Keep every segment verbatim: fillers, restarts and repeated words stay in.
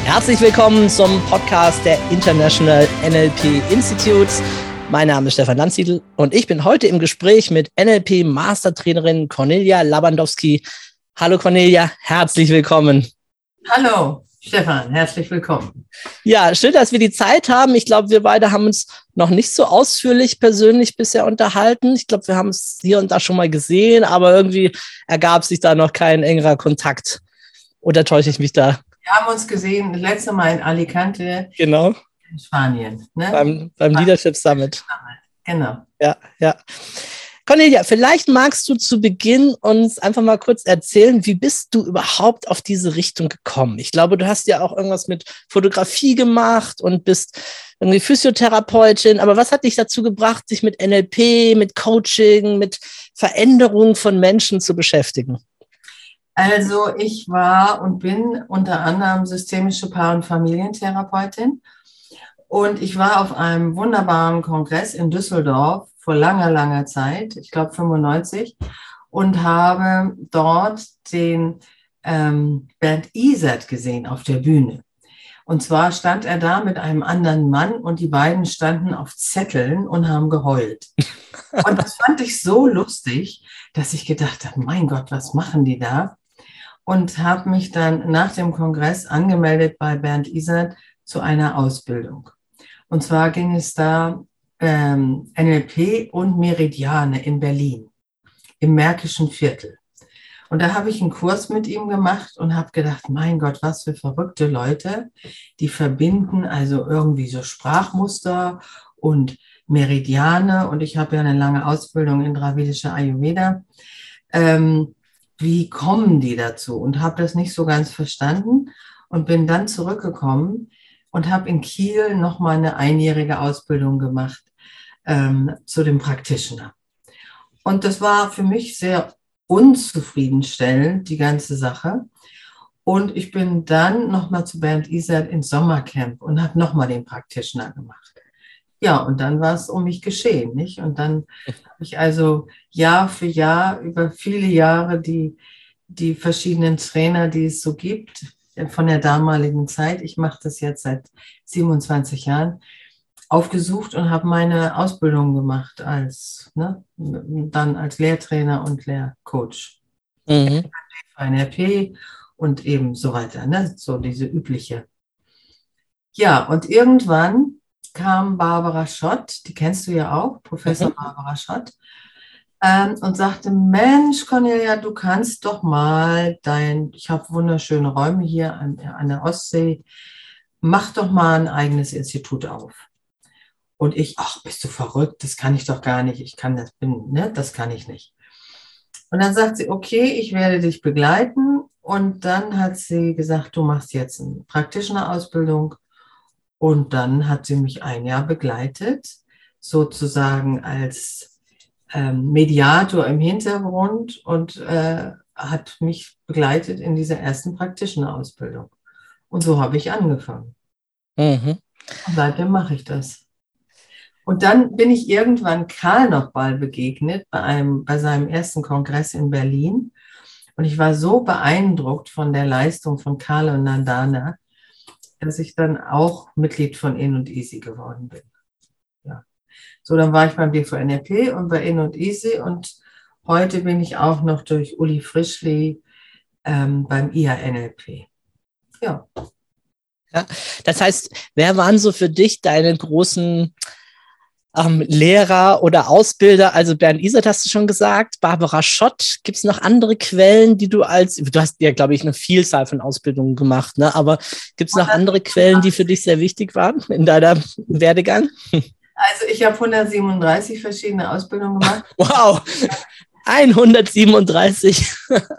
Herzlich willkommen zum Podcast der International N L P Institutes. Mein Name ist Stefan Landsiedel und ich bin heute im Gespräch mit N L P-Mastertrainerin Cornelia Labandowski. Hallo Cornelia, herzlich willkommen. Hallo Stefan, herzlich willkommen. Ja, schön, dass wir die Zeit haben. Ich glaube, wir beide haben uns noch nicht so ausführlich persönlich bisher unterhalten. Ich glaube, wir haben es hier und da schon mal gesehen, aber irgendwie ergab sich da noch kein engerer Kontakt. Oder täusche ich mich da? Wir haben uns gesehen, das letzte Mal in Alicante, genau. In Spanien. Ne? Beim, beim Leadership Summit. Genau. Ja, ja. Cornelia, vielleicht magst du zu Beginn uns einfach mal kurz erzählen, wie bist du überhaupt auf diese Richtung gekommen? Ich glaube, du hast ja auch irgendwas mit Fotografie gemacht und bist irgendwie Physiotherapeutin, aber was hat dich dazu gebracht, sich mit N L P, mit Coaching, mit Veränderung von Menschen zu beschäftigen? Also ich war und bin unter anderem systemische Paar- und Familientherapeutin und ich war auf einem wunderbaren Kongress in Düsseldorf vor langer, langer Zeit, ich glaube fünfundneunzig, und habe dort den ähm, Bernd Isert gesehen auf der Bühne. Und zwar stand er da mit einem anderen Mann und die beiden standen auf Zetteln und haben geheult. Und das fand ich so lustig, dass ich gedacht habe, mein Gott, was machen die da? Und habe mich dann nach dem Kongress angemeldet bei Bernd Isert zu einer Ausbildung. Und zwar ging es da ähm, N L P und Meridiane in Berlin, im Märkischen Viertel. Und da habe ich einen Kurs mit ihm gemacht und habe gedacht, mein Gott, was für verrückte Leute, die verbinden also irgendwie so Sprachmuster und Meridiane. Und ich habe ja eine lange Ausbildung in Dravidischer Ayurveda. Ähm, wie kommen die dazu? Und habe das nicht so ganz verstanden und bin dann zurückgekommen und habe in Kiel nochmal eine einjährige Ausbildung gemacht ähm, zu dem Practitioner. Und das war für mich sehr unzufriedenstellend, die ganze Sache. Und ich bin dann nochmal zu Bernd Isert ins Sommercamp und habe nochmal den Practitioner gemacht. Ja, und dann war es um mich geschehen, nicht? Und dann habe ich also Jahr für Jahr, über viele Jahre die, die verschiedenen Trainer, die es so gibt, von der damaligen Zeit, ich mache das jetzt seit siebenundzwanzig Jahren, aufgesucht und habe meine Ausbildung gemacht als, ne, dann als Lehrtrainer und Lehrcoach. Mhm. N L P und eben so weiter, ne, so diese übliche. Ja, und irgendwann kam Barbara Schott, die kennst du ja auch, Professor mhm. Barbara Schott, ähm, und sagte, Mensch, Cornelia, du kannst doch mal dein, ich habe wunderschöne Räume hier an, an der Ostsee, mach doch mal ein eigenes Institut auf. Und ich, ach, bist du verrückt, das kann ich doch gar nicht, ich kann das, bin, ne, das kann ich nicht. Und dann sagt sie, okay, ich werde dich begleiten. Und dann hat sie gesagt, du machst jetzt eine Practitioner-Ausbildung. Und dann hat sie mich ein Jahr begleitet, sozusagen als ähm, Mediator im Hintergrund und äh, hat mich begleitet in dieser ersten Practitioner-Ausbildung. Und so habe ich angefangen. Mhm. Und seitdem mache ich das. Und dann bin ich irgendwann Karl Nochbal begegnet bei, einem, bei seinem ersten Kongress in Berlin. Und ich war so beeindruckt von der Leistung von Karl und Nandana, dass ich dann auch Mitglied von In und Easy geworden bin. Ja. So, dann war ich beim D V N L P und bei In und Easy und heute bin ich auch noch durch Uli Frischli ähm, beim I A N L P. Ja. Ja. Das heißt, wer waren so für dich deine großen ähm, Lehrer oder Ausbilder? Also Bernd Isert hast du schon gesagt, Barbara Schott. Gibt es noch andere Quellen, die du als, du hast ja, glaube ich, eine Vielzahl von Ausbildungen gemacht, ne? Aber gibt es noch andere Quellen, die für dich sehr wichtig waren in deinem Werdegang? Also ich habe hundertsiebenunddreißig verschiedene Ausbildungen gemacht. Wow, hundertsiebenunddreißig.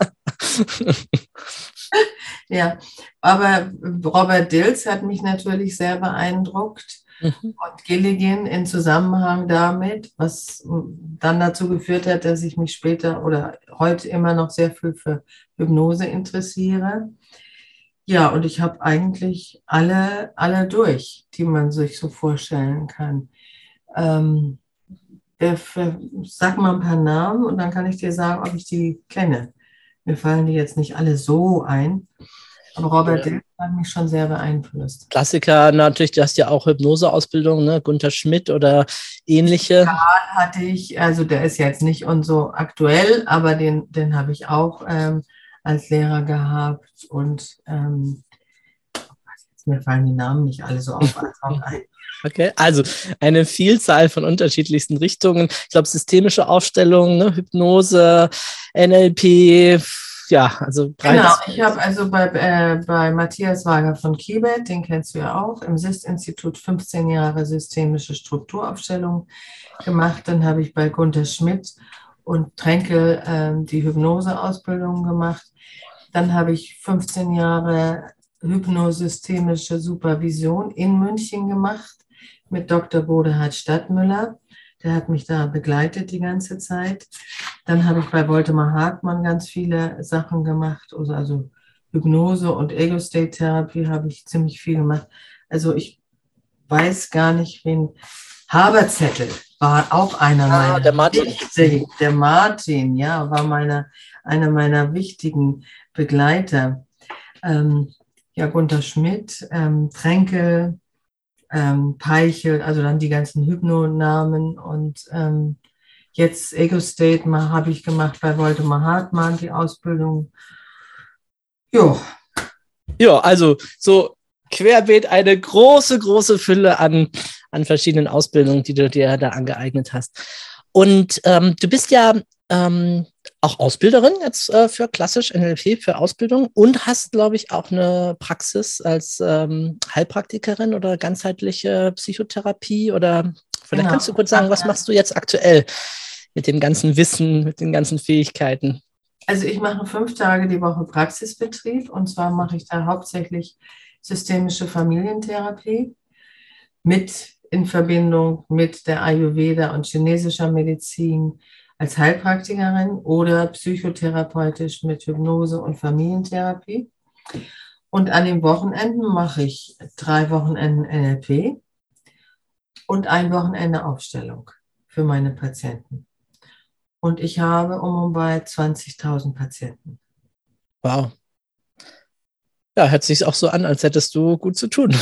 Ja, aber Robert Dills hat mich natürlich sehr beeindruckt. Mhm. Und Gilligan in Zusammenhang damit, was dann dazu geführt hat, dass ich mich später oder heute immer noch sehr viel für Hypnose interessiere. Ja, und ich habe eigentlich alle, alle durch, die man sich so vorstellen kann. Ähm, sag mal ein paar Namen und dann kann ich dir sagen, ob ich die kenne. Mir fallen die jetzt nicht alle so ein. Aber Robert Dilts hat mich schon sehr beeinflusst. Klassiker natürlich, du hast ja auch Hypnoseausbildung, ne? Gunther Schmidt oder ähnliche. Karl hatte ich, also der ist jetzt nicht und so aktuell, aber den, den habe ich auch ähm, als Lehrer gehabt und ähm, mir fallen die Namen nicht alle so auf. ein. Okay, also eine Vielzahl von unterschiedlichsten Richtungen. Ich glaube, systemische Aufstellung, ne? Hypnose, N L P, ja, also breites. Genau, ich habe also bei, äh, bei Matthias Wager von Kibet, den kennst du ja auch, im S I S-Institut fünfzehn Jahre systemische Strukturaufstellung gemacht. Dann habe ich bei Gunther Schmidt und Tränkel äh, die Hypnoseausbildung gemacht. Dann habe ich fünfzehn Jahre hypnosystemische Supervision in München gemacht mit Doktor Bodehard Stadtmüller. Der hat mich da begleitet die ganze Zeit. Dann habe ich bei Voltemar Hartmann ganz viele Sachen gemacht, also, also Hypnose und Ego-State-Therapie habe ich ziemlich viel gemacht. Also ich weiß gar nicht, wen. Haberzettel war auch einer ah, meiner der Martin. wichtigen, der Martin, ja, war meine, einer meiner wichtigen Begleiter. Ähm, ja, Gunther Schmidt, ähm, Tränkel, ähm, Peichel, also dann die ganzen Hypnonamen und ähm, jetzt Ego State mal habe ich gemacht bei Voltemar Hartmann die Ausbildung. Jo. Ja, also so querbeet eine große, große Fülle an, an verschiedenen Ausbildungen, die du dir da angeeignet hast. Und ähm, du bist ja ähm, auch Ausbilderin jetzt äh, für klassisch N L P, für Ausbildung und hast, glaube ich, auch eine Praxis als ähm, Heilpraktikerin oder ganzheitliche Psychotherapie oder vielleicht Genau. kannst du kurz sagen, was machst du jetzt aktuell mit dem ganzen Wissen, mit den ganzen Fähigkeiten? Also ich mache fünf Tage die Woche Praxisbetrieb und zwar mache ich da hauptsächlich systemische Familientherapie mit in Verbindung mit der Ayurveda und chinesischer Medizin als Heilpraktikerin oder psychotherapeutisch mit Hypnose und Familientherapie. Und an den Wochenenden mache ich drei Wochenenden N L P und ein Wochenende Aufstellung für meine Patienten. Und ich habe um und bei zwanzigtausend Patienten. Wow. Ja, hört sich auch so an, als hättest du gut zu tun.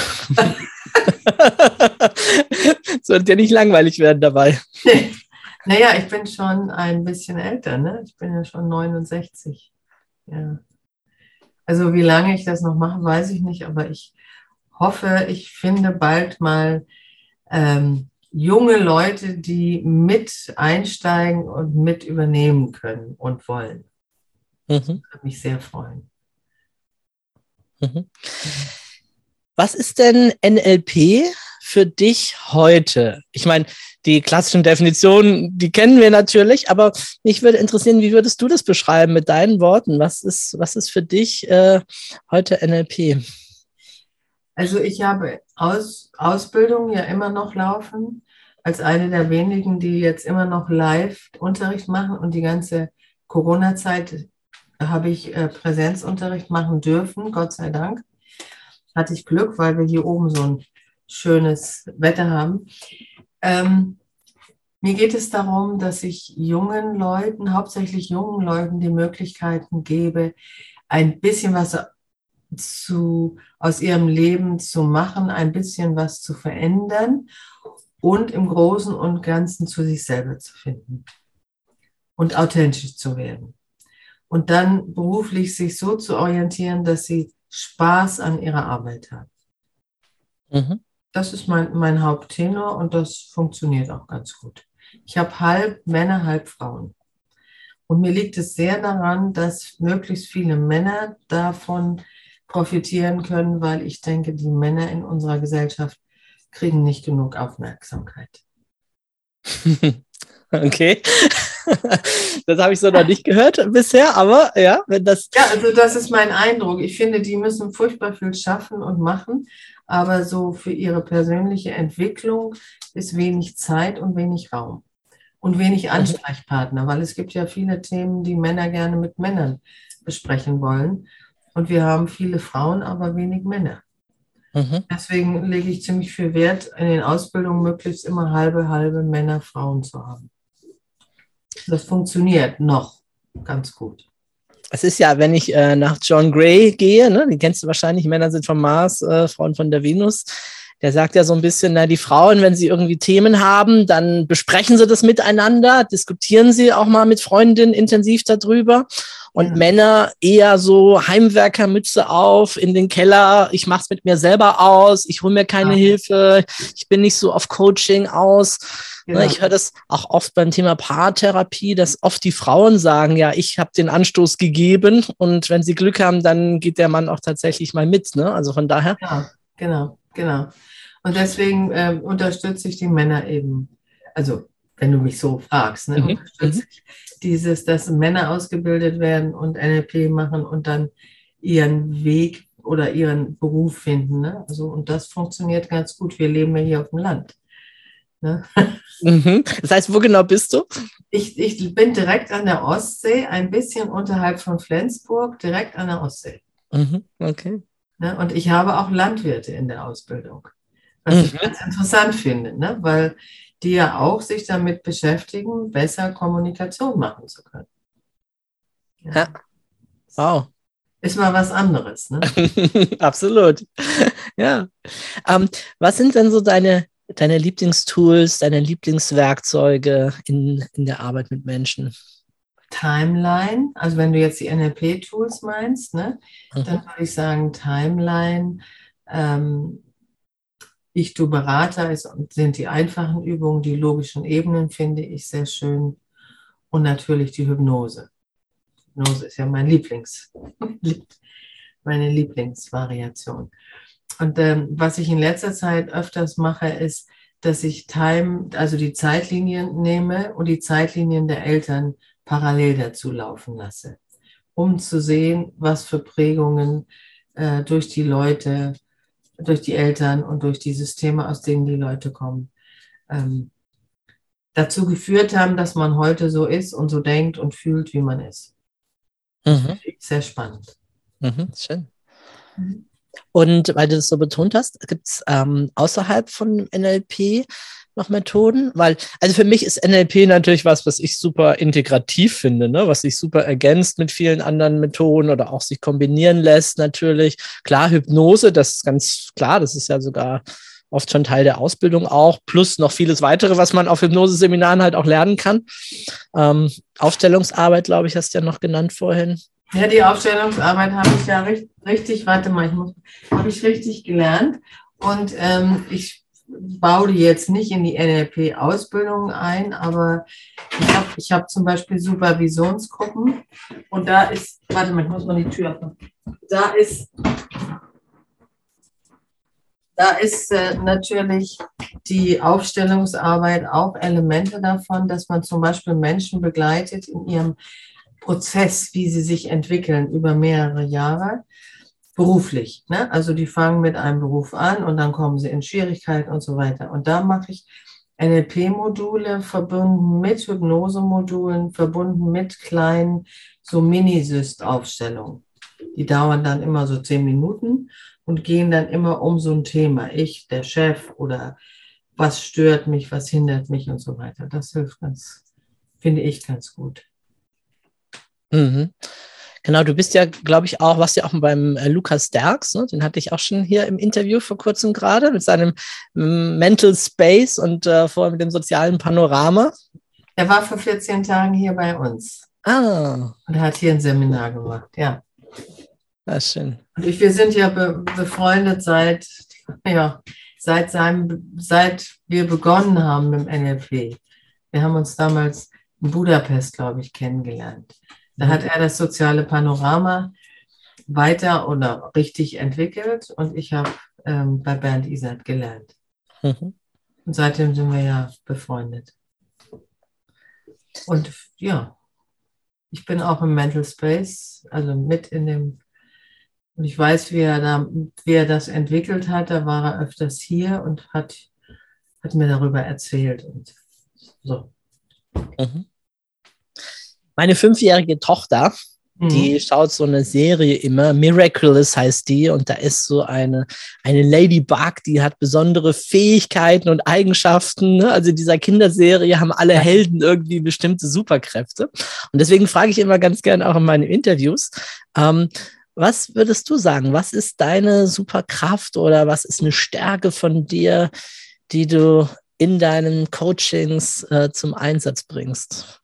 Sollte ja nicht langweilig werden dabei. Naja, ich bin schon ein bisschen älter, ne? Ich bin ja schon neunundsechzig. Ja. Also wie lange ich das noch mache, weiß ich nicht, aber ich hoffe, ich finde bald mal ähm, junge Leute, die mit einsteigen und mit übernehmen können und wollen. Das Mhm. würde mich sehr freuen. Mhm. Was ist denn N L P für dich heute? Ich meine, die klassischen Definitionen, die kennen wir natürlich, aber mich würde interessieren, wie würdest du das beschreiben mit deinen Worten? Was ist, was ist für dich äh, heute N L P? Also ich habe Aus, Ausbildung ja immer noch laufen, als eine der wenigen, die jetzt immer noch live Unterricht machen und die ganze Corona-Zeit habe ich äh, Präsenzunterricht machen dürfen, Gott sei Dank. Hatte ich Glück, weil wir hier oben so ein schönes Wetter haben. Ähm, mir geht es darum, dass ich jungen Leuten, hauptsächlich jungen Leuten, die Möglichkeiten gebe, ein bisschen was zu, aus ihrem Leben zu machen, ein bisschen was zu verändern und im Großen und Ganzen zu sich selber zu finden und authentisch zu werden. Und dann beruflich sich so zu orientieren, dass sie Spaß an ihrer Arbeit haben. Mhm. Das ist mein, mein Haupttenor und das funktioniert auch ganz gut. Ich habe halb Männer, halb Frauen. Und mir liegt es sehr daran, dass möglichst viele Männer davon profitieren können, weil ich denke, die Männer in unserer Gesellschaft kriegen nicht genug Aufmerksamkeit. Okay. Das habe ich so noch nicht gehört bisher, aber ja, wenn das... Ja, also das ist mein Eindruck. Ich finde, die müssen furchtbar viel schaffen und machen, aber so für ihre persönliche Entwicklung ist wenig Zeit und wenig Raum und wenig Ansprechpartner, weil es gibt ja viele Themen, die Männer gerne mit Männern besprechen wollen und wir haben viele Frauen, aber wenig Männer. Mhm. Deswegen lege ich ziemlich viel Wert in den Ausbildungen, möglichst immer halbe, halbe Männer, Frauen zu haben. Das funktioniert noch ganz gut. Es ist ja, wenn ich äh, nach John Gray gehe, ne, den kennst du wahrscheinlich, Männer sind vom Mars, äh, Frauen von der Venus. Der sagt ja so ein bisschen, na, die Frauen, wenn sie irgendwie Themen haben, dann besprechen sie das miteinander, diskutieren sie auch mal mit Freundinnen intensiv darüber. Und ja. Männer eher so Heimwerkermütze auf, in den Keller, ich mach's mit mir selber aus, ich hole mir keine ja. Hilfe, ich bin nicht so auf Coaching aus. Ja. Ich höre das auch oft beim Thema Paartherapie, dass oft die Frauen sagen, ja, ich habe den Anstoß gegeben und wenn sie Glück haben, dann geht der Mann auch tatsächlich mal mit. Ne? Also von daher. Ja, genau, genau. Und deswegen äh, unterstütze ich die Männer eben, also wenn du mich so fragst, ne, mhm. unterstütze ich dieses, dass Männer ausgebildet werden und N L P machen und dann ihren Weg oder ihren Beruf finden. Ne? Also, und das funktioniert ganz gut. Wir leben ja hier auf dem Land. Ne? Mhm. Das heißt, wo genau bist du? Ich, ich bin direkt an der Ostsee, ein bisschen unterhalb von Flensburg, direkt an der Ostsee. Mhm. Okay. Ne? Und ich habe auch Landwirte in der Ausbildung. Was mhm. ich ganz interessant finde, ne? Weil die ja auch sich damit beschäftigen, besser Kommunikation machen zu können. Ja. Ja. Wow. Ist mal was anderes, ne? Absolut. Ja. Ähm, was sind denn so deine, deine Lieblingstools, deine Lieblingswerkzeuge in, in der Arbeit mit Menschen? Timeline, also wenn du jetzt die N L P-Tools meinst, ne, mhm. dann würde ich sagen Timeline, ähm, Ich, du, Berater ist, sind die einfachen Übungen, die logischen Ebenen finde ich sehr schön und natürlich die Hypnose. Hypnose ist ja mein Lieblings, meine Lieblingsvariation. Und ähm, was ich in letzter Zeit öfters mache, ist, dass ich Time, also die Zeitlinien nehme und die Zeitlinien der Eltern parallel dazu laufen lasse, um zu sehen, was für Prägungen äh, durch die Leute, durch die Eltern und durch die Systeme, aus denen die Leute kommen, ähm, dazu geführt haben, dass man heute so ist und so denkt und fühlt, wie man ist. Das finde ich sehr spannend. Mhm, schön. Mhm. Und weil du das so betont hast, gibt es ähm, außerhalb von N L P noch Methoden? Weil, also für mich ist N L P natürlich was, was ich super integrativ finde, ne? Was sich super ergänzt mit vielen anderen Methoden oder auch sich kombinieren lässt natürlich. Klar, Hypnose, das ist ganz klar, das ist ja sogar oft schon Teil der Ausbildung auch, plus noch vieles weitere, was man auf Hypnoseseminaren halt auch lernen kann. Ähm, Aufstellungsarbeit, glaube ich, hast du ja noch genannt vorhin. Ja, die Aufstellungsarbeit habe ich ja richtig, richtig warte mal, ich muss, habe ich richtig gelernt und ähm, ich baue die jetzt nicht in die N L P-Ausbildung ein, aber ich habe ich hab zum Beispiel Supervisionsgruppen und da ist, warte mal, ich muss mal die Tür öffnen, da ist, da ist äh, natürlich die Aufstellungsarbeit auch Elemente davon, dass man zum Beispiel Menschen begleitet in ihrem Prozess, wie sie sich entwickeln über mehrere Jahre, beruflich. Ne? Also die fangen mit einem Beruf an und dann kommen sie in Schwierigkeiten und so weiter. Und da mache ich N L P-Module verbunden mit Hypnose-Modulen, verbunden mit kleinen, so Mini-Syst-Aufstellungen. Die dauern dann immer so zehn Minuten und gehen dann immer um so ein Thema. Ich, der Chef oder was stört mich, was hindert mich und so weiter. Das hilft ganz, finde ich, ganz gut. Mhm. Genau, du bist ja, glaube ich, auch, warst ja auch beim äh, Lukas Derks, ne? Den hatte ich auch schon hier im Interview vor kurzem gerade mit seinem ähm, Mental Space und äh, vorher mit dem sozialen Panorama. Er war vor vierzehn Tagen hier bei uns. Ah. Und hat hier ein Seminar gemacht, ja. Das ist schön. Und ich, wir sind ja be befreundet seit, ja, seit, seinem, seit wir begonnen haben mit dem N L P. Wir haben uns damals in Budapest, glaube ich, kennengelernt. Da hat er das soziale Panorama weiter oder richtig entwickelt und ich habe ähm, bei Bernd Isert gelernt. Mhm. Und seitdem sind wir ja befreundet. Und ja, ich bin auch im Mental Space, also mit in dem, und ich weiß, wie er, da, wie er das entwickelt hat. Da war er öfters hier und hat, hat mir darüber erzählt. Und so. Mhm. Meine fünfjährige Tochter, Die schaut so eine Serie immer, Miraculous heißt die, und da ist so eine, eine Ladybug, die hat besondere Fähigkeiten und Eigenschaften. Ne? Also in dieser Kinderserie haben alle Helden irgendwie bestimmte Superkräfte. Und deswegen frage ich immer ganz gern auch in meinen Interviews, ähm, was würdest du sagen, was ist deine Superkraft oder was ist eine Stärke von dir, die du in deinen Coachings äh, zum Einsatz bringst?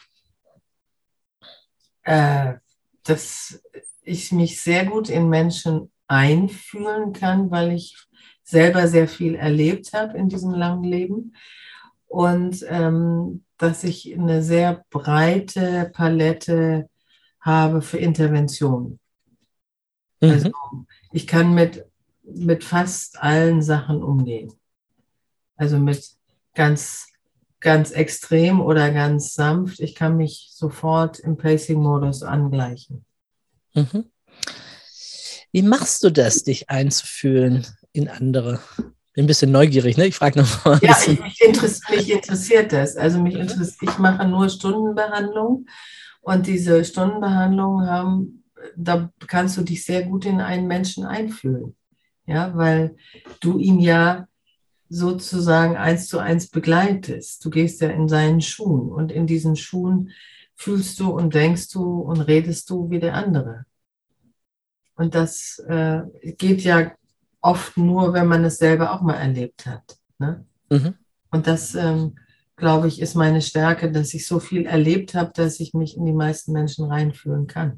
Äh. Dass ich mich sehr gut in Menschen einfühlen kann, weil ich selber sehr viel erlebt habe in diesem langen Leben und ähm, dass ich eine sehr breite Palette habe für Interventionen. Mhm. Also ich kann mit, mit fast allen Sachen umgehen. Also mit ganz ganz extrem oder ganz sanft. Ich kann mich sofort im Pacing-Modus angleichen. Mhm. Wie machst du das, dich einzufühlen in andere? Bin ein bisschen neugierig, ne? Ich frage nochmal. Ja, ich, mich, interessiert, mich interessiert das. Also mich interessiert, ich mache nur Stundenbehandlung und diese Stundenbehandlungen haben, da kannst du dich sehr gut in einen Menschen einfühlen. Ja, weil du ihn ja sozusagen eins zu eins begleitest. Du gehst ja in seinen Schuhen und in diesen Schuhen fühlst du und denkst du und redest du wie der andere. Und das äh, geht ja oft nur, wenn man es selber auch mal erlebt hat. Ne? Mhm. Und das, ähm, glaube ich, ist meine Stärke, dass ich so viel erlebt habe, dass ich mich in die meisten Menschen reinfühlen kann.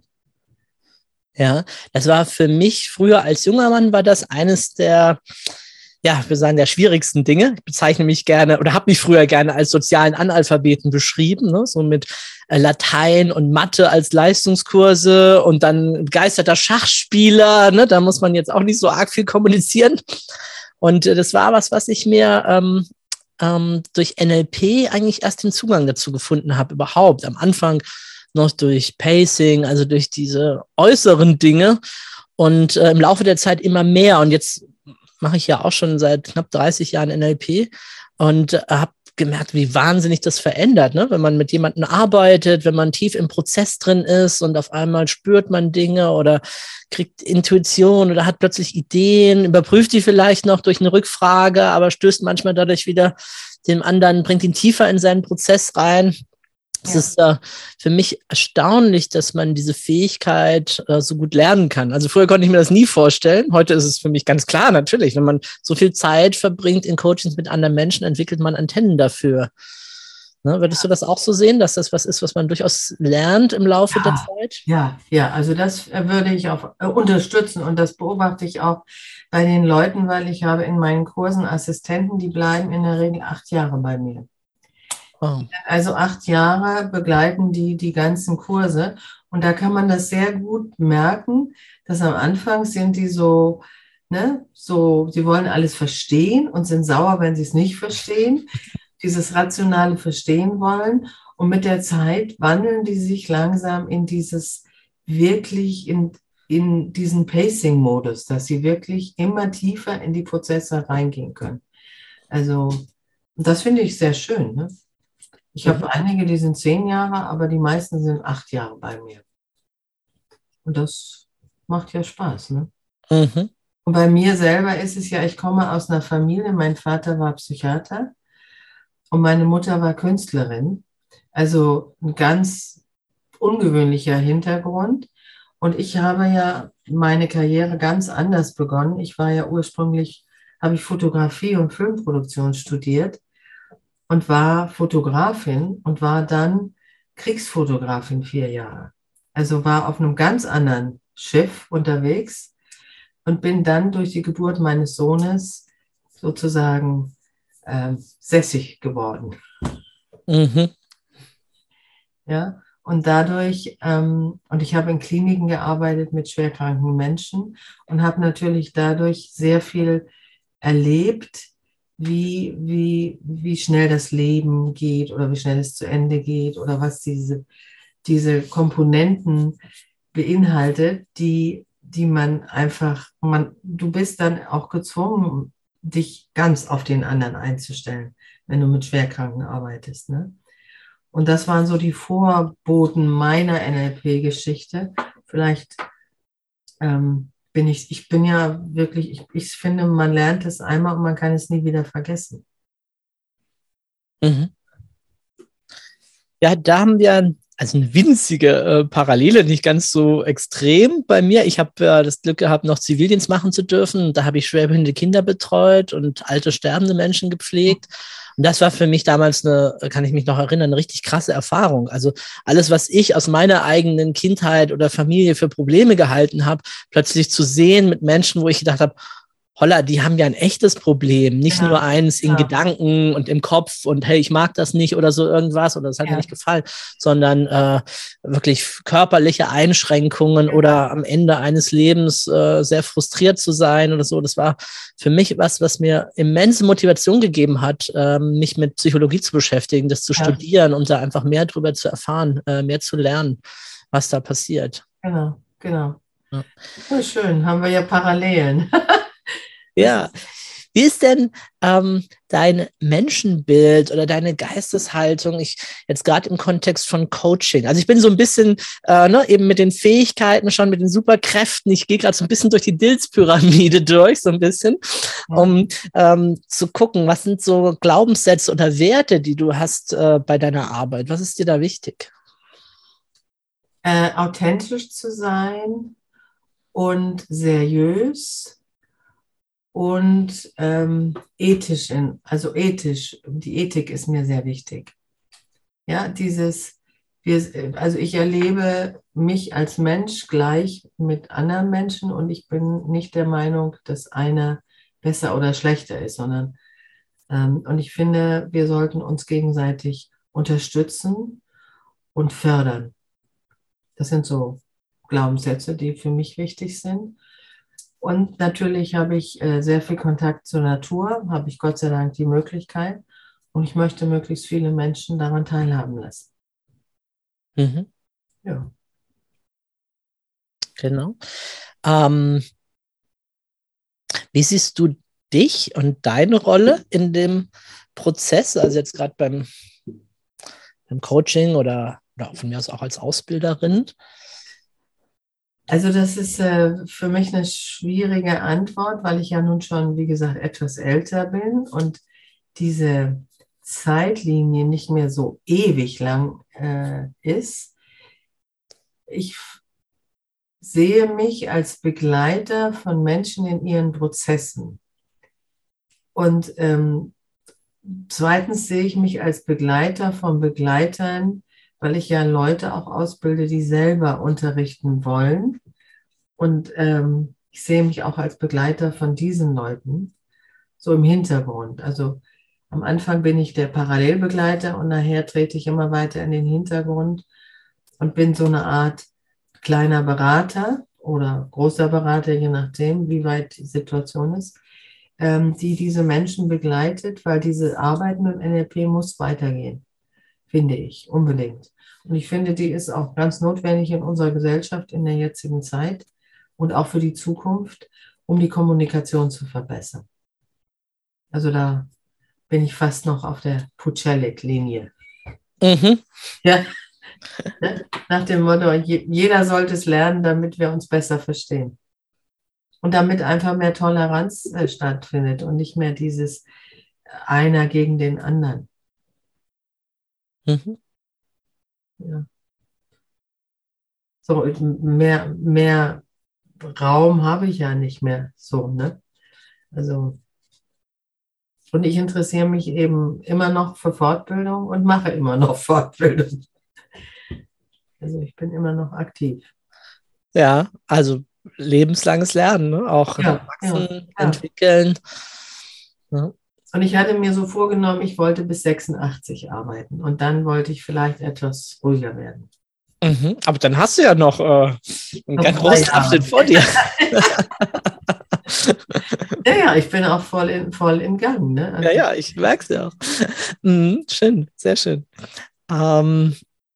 Ja, das war für mich früher als junger Mann, war das eines der ja, wir sagen, der schwierigsten Dinge. Ich bezeichne mich gerne oder habe mich früher gerne als sozialen Analphabeten beschrieben, ne? So mit äh, Latein und Mathe als Leistungskurse und dann begeisterter Schachspieler. Ne? Da muss man jetzt auch nicht so arg viel kommunizieren. Und äh, das war was, was ich mir ähm, ähm, durch N L P eigentlich erst den Zugang dazu gefunden habe, überhaupt. Am Anfang noch durch Pacing, also durch diese äußeren Dinge und äh, im Laufe der Zeit immer mehr. Und jetzt mache ich ja auch schon seit knapp dreißig Jahren N L P und äh, habe gemerkt, wie wahnsinnig das verändert, ne? Wenn man mit jemandem arbeitet, wenn man tief im Prozess drin ist und auf einmal spürt man Dinge oder kriegt Intuition oder hat plötzlich Ideen, überprüft die vielleicht noch durch eine Rückfrage, aber stößt manchmal dadurch wieder dem anderen, bringt ihn tiefer in seinen Prozess rein. Es ja. ist äh, für mich erstaunlich, dass man diese Fähigkeit äh, so gut lernen kann. Also früher konnte ich mir das nie vorstellen. Heute ist es für mich ganz klar, natürlich. Wenn man so viel Zeit verbringt in Coachings mit anderen Menschen, entwickelt man Antennen dafür. Ne, würdest du das auch so sehen, dass das was ist, was man durchaus lernt im Laufe ja, der Zeit? Ja, ja, also das würde ich auch äh, unterstützen und das beobachte ich auch bei den Leuten, weil ich habe in meinen Kursen Assistenten, die bleiben in der Regel acht Jahre bei mir. Oh. Also acht Jahre begleiten die die ganzen Kurse und da kann man das sehr gut merken, dass am Anfang sind die so, ne, so, sie wollen alles verstehen und sind sauer, wenn sie es nicht verstehen, dieses rationale Verstehen wollen und mit der Zeit wandeln die sich langsam in dieses wirklich, in, in diesen Pacing-Modus, dass sie wirklich immer tiefer in die Prozesse reingehen können. Also das finde ich sehr schön, ne? Ich habe einige, die sind zehn Jahre, aber die meisten sind acht Jahre bei mir. Und das macht ja Spaß, ne? Mhm. Und bei mir selber ist es ja, ich komme aus einer Familie, mein Vater war Psychiater und meine Mutter war Künstlerin. Also ein ganz ungewöhnlicher Hintergrund. Und ich habe ja meine Karriere ganz anders begonnen. Ich war ja ursprünglich, habe ich Fotografie und Filmproduktion studiert. Und war Fotografin und war dann Kriegsfotografin vier Jahre. Also war auf einem ganz anderen Schiff unterwegs und bin dann durch die Geburt meines Sohnes sozusagen äh, sässig geworden. Mhm. Ja, und dadurch, ähm, und ich habe in Kliniken gearbeitet mit schwerkranken Menschen und habe natürlich dadurch sehr viel erlebt, Wie, wie, wie schnell das Leben geht oder wie schnell es zu Ende geht oder was diese, diese Komponenten beinhaltet, die, die man einfach, man, du bist dann auch gezwungen, dich ganz auf den anderen einzustellen, wenn du mit Schwerkranken arbeitest. Ne? Und das waren so die Vorboten meiner N L P-Geschichte, vielleicht ähm, bin ich, ich bin ja wirklich, ich, ich finde, man lernt es einmal und man kann es nie wieder vergessen. Mhm. Ja, da haben wir also eine winzige äh, Parallele, nicht ganz so extrem bei mir. Ich habe äh, das Glück gehabt, noch Zivildienst machen zu dürfen. Da habe ich schwerbehinderte Kinder betreut und alte, sterbende Menschen gepflegt. Und das war für mich damals eine, kann ich mich noch erinnern, eine richtig krasse Erfahrung. Also alles, was ich aus meiner eigenen Kindheit oder Familie für Probleme gehalten habe, plötzlich zu sehen mit Menschen, wo ich gedacht habe, holla, die haben ja ein echtes Problem, nicht ja, nur eins in ja. Gedanken und im Kopf und hey, ich mag das nicht oder so irgendwas oder das hat ja. mir nicht gefallen, sondern äh, wirklich körperliche Einschränkungen ja. oder am Ende eines Lebens äh, sehr frustriert zu sein oder so. Das war für mich was, was mir immense Motivation gegeben hat, ähm, mich mit Psychologie zu beschäftigen, das zu ja. studieren und da einfach mehr drüber zu erfahren, äh, mehr zu lernen, was da passiert. Genau, genau. Ja. Oh, schön, haben wir ja Parallelen. Ja, wie ist denn ähm, dein Menschenbild oder deine Geisteshaltung, ich jetzt gerade im Kontext von Coaching? Also ich bin so ein bisschen äh, ne, eben mit den Fähigkeiten schon, mit den Superkräften, ich gehe gerade so ein bisschen durch die Dills-Pyramide durch, so ein bisschen, um ähm, zu gucken, was sind so Glaubenssätze oder Werte, die du hast äh, bei deiner Arbeit? Was ist dir da wichtig? Äh, authentisch zu sein und seriös. Und ähm, ethisch, in, also ethisch, die Ethik ist mir sehr wichtig. Ja, dieses, wir, also ich erlebe mich als Mensch gleich mit anderen Menschen und ich bin nicht der Meinung, dass einer besser oder schlechter ist, sondern ähm, und ich finde, wir sollten uns gegenseitig unterstützen und fördern. Das sind so Glaubenssätze, die für mich wichtig sind. Und natürlich habe ich äh, sehr viel Kontakt zur Natur, habe ich Gott sei Dank die Möglichkeit. Und ich möchte möglichst viele Menschen daran teilhaben lassen. Mhm. Ja. Genau. Ähm, wie siehst du dich und deine Rolle in dem Prozess, also jetzt gerade beim, beim Coaching oder, oder von mir aus auch als Ausbilderin? Also das ist äh, für mich eine schwierige Antwort, weil ich ja nun schon, wie gesagt, etwas älter bin und diese Zeitlinie nicht mehr so ewig lang äh, ist. Ich sehe mich als Begleiter von Menschen in ihren Prozessen. Und ähm, zweitens sehe ich mich als Begleiter von Begleitern, weil ich ja Leute auch ausbilde, die selber unterrichten wollen. Und ähm, ich sehe mich auch als Begleiter von diesen Leuten, so im Hintergrund. Also am Anfang bin ich der Parallelbegleiter und nachher trete ich immer weiter in den Hintergrund und bin so eine Art kleiner Berater oder großer Berater, je nachdem, wie weit die Situation ist, ähm, die diese Menschen begleitet, weil diese Arbeit mit dem N L P muss weitergehen, finde ich, unbedingt. Und ich finde, die ist auch ganz notwendig in unserer Gesellschaft in der jetzigen Zeit und auch für die Zukunft, um die Kommunikation zu verbessern. Also da bin ich fast noch auf der Pucelik-Linie. Mhm. Ja, nach dem Motto, jeder sollte es lernen, damit wir uns besser verstehen. Und damit einfach mehr Toleranz äh, stattfindet und nicht mehr dieses einer gegen den anderen. Mhm. Ja. So, mehr, mehr Raum habe ich ja nicht mehr so, ne? Also, und ich interessiere mich eben immer noch für Fortbildung und mache immer noch Fortbildung. Also ich bin immer noch aktiv. Ja, also lebenslanges Lernen, ne? Auch ja, wachsen, ja, entwickeln. Ja. Und ich hatte mir so vorgenommen, ich wollte bis sechsundachtzig arbeiten und dann wollte ich vielleicht etwas ruhiger werden. Mhm. Aber dann hast du ja noch äh, einen ganz großen Abschnitt vor dir. Ja, ja, ich bin auch voll in, voll in Gang. Ne? Also, ja, ja, ich merke es ja auch. Mhm, schön, sehr schön. Ähm,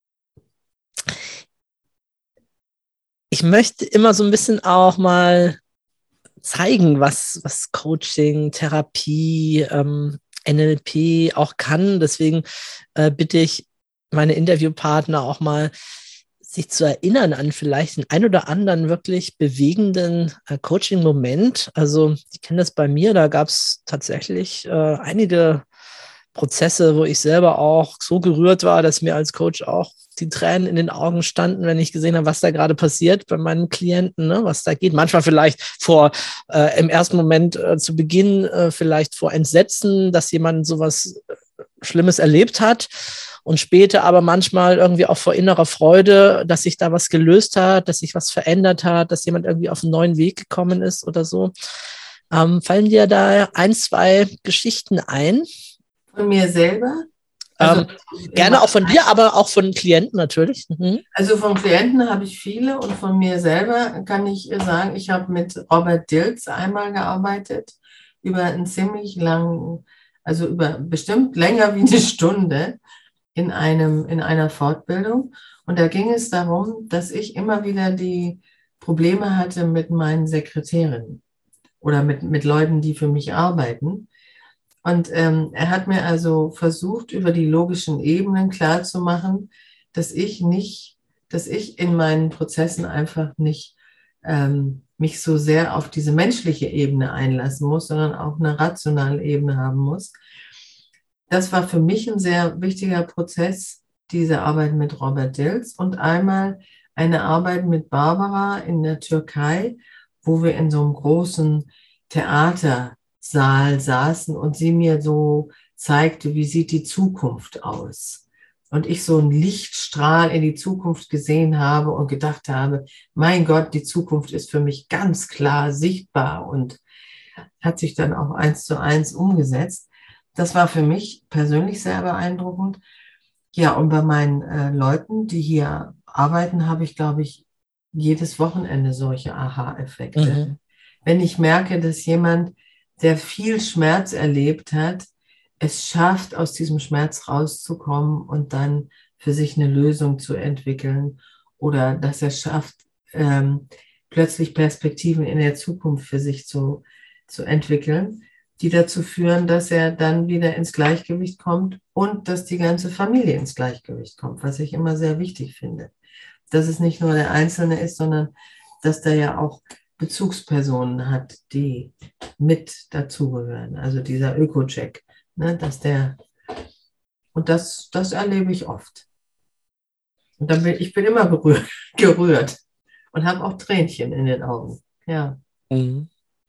ich möchte immer so ein bisschen auch mal zeigen, was, was Coaching, Therapie, ähm, N L P auch kann. Deswegen äh, bitte ich meine Interviewpartner auch mal sich zu erinnern an vielleicht den ein oder anderen wirklich bewegenden äh, Coaching-Moment. Also ich kenne das bei mir, da gab es tatsächlich äh, einige Prozesse, wo ich selber auch so gerührt war, dass mir als Coach auch die Tränen in den Augen standen, wenn ich gesehen habe, was da gerade passiert bei meinen Klienten, ne, was da geht. Manchmal vielleicht vor, äh, im ersten Moment äh, zu Beginn äh, vielleicht vor Entsetzen, dass jemand sowas Schlimmes erlebt hat und später aber manchmal irgendwie auch vor innerer Freude, dass sich da was gelöst hat, dass sich was verändert hat, dass jemand irgendwie auf einen neuen Weg gekommen ist oder so. Ähm, fallen dir da ein, zwei Geschichten ein? Von mir selber? Also Ähm, gerne auch von dir, aber auch von Klienten natürlich. Mhm. Also von Klienten habe ich viele und von mir selber kann ich sagen, ich habe mit Robert Dilts einmal gearbeitet, über einen ziemlich langen, also über bestimmt länger wie eine Stunde in einem, in einer Fortbildung. Und da ging es darum, dass ich immer wieder die Probleme hatte mit meinen Sekretärinnen oder mit, mit Leuten, die für mich arbeiten. Und ähm, er hat mir also versucht, über die logischen Ebenen klarzumachen, dass ich nicht, dass ich in meinen Prozessen einfach nicht ähm, mich so sehr auf diese menschliche Ebene einlassen muss, sondern auch eine rationale Ebene haben muss. Das war für mich ein sehr wichtiger Prozess, diese Arbeit mit Robert Dilts und einmal eine Arbeit mit Barbara in der Türkei, wo wir in so einem großen Theatersaal saßen und sie mir so zeigte, wie sieht die Zukunft aus. Und ich so einen Lichtstrahl in die Zukunft gesehen habe und gedacht habe, mein Gott, die Zukunft ist für mich ganz klar sichtbar und hat sich dann auch eins zu eins umgesetzt. Das war für mich persönlich sehr beeindruckend. Ja, und bei meinen äh, Leuten, die hier arbeiten, habe ich, glaube ich, jedes Wochenende solche Aha-Effekte. Mhm. Wenn ich merke, dass jemand, der viel Schmerz erlebt hat, es schafft, aus diesem Schmerz rauszukommen und dann für sich eine Lösung zu entwickeln oder dass er schafft, ähm, plötzlich Perspektiven in der Zukunft für sich zu, zu entwickeln, die dazu führen, dass er dann wieder ins Gleichgewicht kommt und dass die ganze Familie ins Gleichgewicht kommt, was ich immer sehr wichtig finde. Dass es nicht nur der Einzelne ist, sondern dass der ja auch Bezugspersonen hat, die mit dazugehören. Also dieser Öko-Check, ne, dass der, und das, das erlebe ich oft. Und dann bin ich bin immer berührt, gerührt und habe auch Tränchen in den Augen. Ja. Mhm.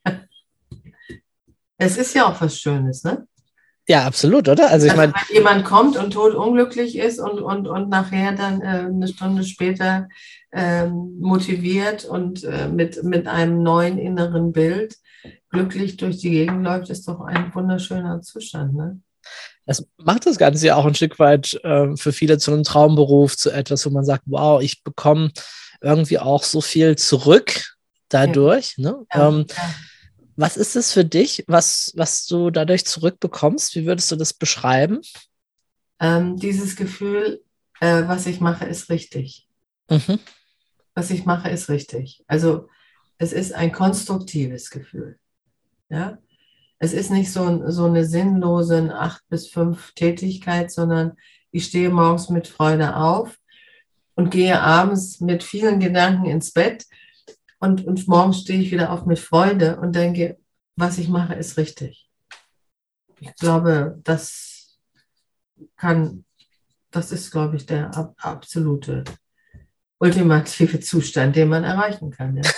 Es ist ja auch was Schönes, ne? Ja, absolut, oder? Also ich also, meine, wenn jemand kommt und totunglücklich ist und, und, und nachher dann äh, eine Stunde später äh, motiviert und äh, mit, mit einem neuen inneren Bild glücklich durch die Gegend läuft, ist doch ein wunderschöner Zustand, ne? Das macht das Ganze ja auch ein Stück weit äh, für viele zu einem Traumberuf, zu etwas, wo man sagt, wow, ich bekomme irgendwie auch so viel zurück dadurch. Ja. Ne? Ja, ähm, ja. Was ist es für dich, was, was du dadurch zurückbekommst? Wie würdest du das beschreiben? Ähm, dieses Gefühl, äh, was ich mache, ist richtig. Mhm. Was ich mache, ist richtig. Also es ist ein konstruktives Gefühl. Ja? Es ist nicht so, so eine sinnlose acht bis fünf Tätigkeit, sondern ich stehe morgens mit Freude auf und gehe abends mit vielen Gedanken ins Bett. Und, und morgens stehe ich wieder auf mit Freude und denke, was ich mache, ist richtig. Ich glaube, das kann, das ist, glaube ich, der ab, absolute, ultimative Zustand, den man erreichen kann. Ja.